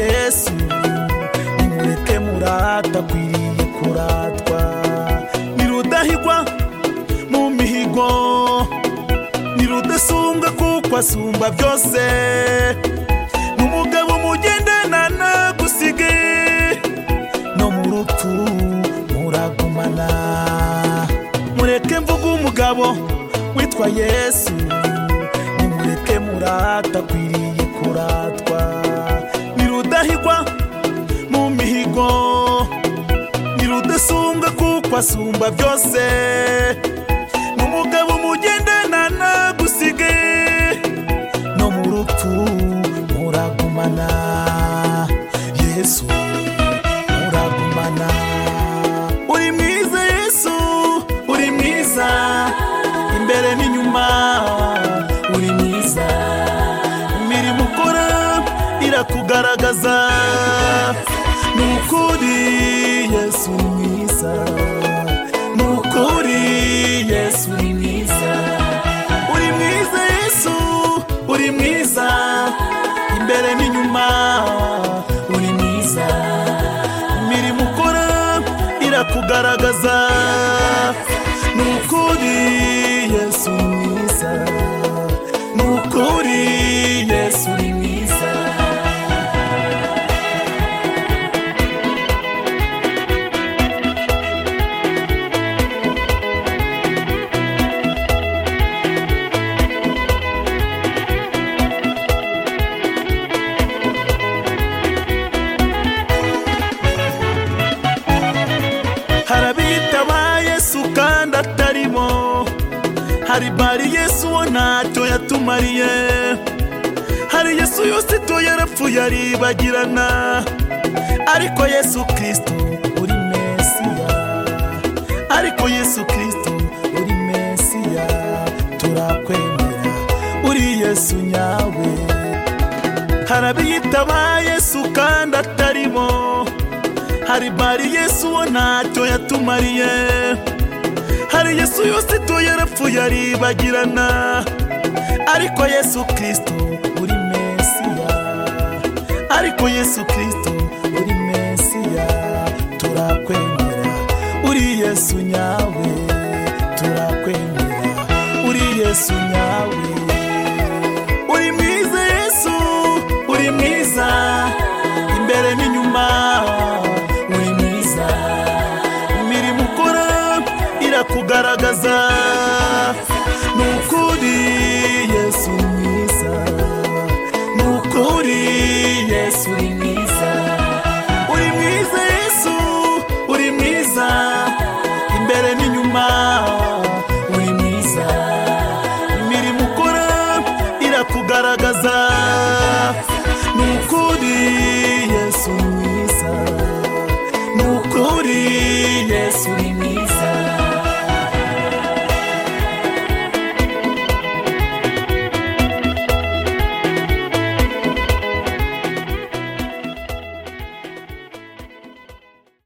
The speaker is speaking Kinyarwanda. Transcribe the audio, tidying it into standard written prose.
Yesu nimureke murata kwiriye kuratwa nirudahigwa mu mihigo nirudasumbwa kuko asumba byose n'umugabo mugendanana gusige no mu rupfu muragumana mureke mvuga umugabo witwa Yesu nimureke murata kwiriye kuratwa nirudahigwa mu mihigo nirudasumbwa kuko asumba byose n'umugabo mugendanana gusige no mu rupfu muragumana Yesu muragumana uri mwiza Yesu uri mwiza imbere n'inyuma uri mwiza imirimo ukora irakugaragaza nukuri Yesu mwiza nukuri Yesu uri mwiza uri mwiza Yesu uri mwiza imbere n'inyuma uri mwiza imirimo ukora irakugaragaza nukuri Yesu mwiza nukuri Yesu uri mwiza harabitaba Yesu kandi atarimo hari bari Yesu wo ntacyo yatumariye hari Yesu yose to yarapfuye aribagirana ariko Yesu Kristo uri Mesiya ariko Yesu Kristo uri Mesiya turakwemera uri Yesu nyawe harabitaba Yesu kandi atarimo hari bari Yesu wo ntacyo yatumariye hari Yesu yose to yarapfuye aribagirana ariko Yesu Kristo uri Mesiya ariko Yesu Kristo uri Mesiya turakwemera uri Yesu nyawe turakwemera uri Yesu nyawe uri mwiza Yesu uri mwiza imbere n'inyuma uri mwiza imirimo ukora irakugaragaza nukuri Yesu mwiza nukuri Yesu uri mwiza uri mwiza Yesu uri mwiza imbere n'inyuma uri mwiza imirimo ukora irakugaragaza nukuri Yesu mwiza nukuri Yesu uri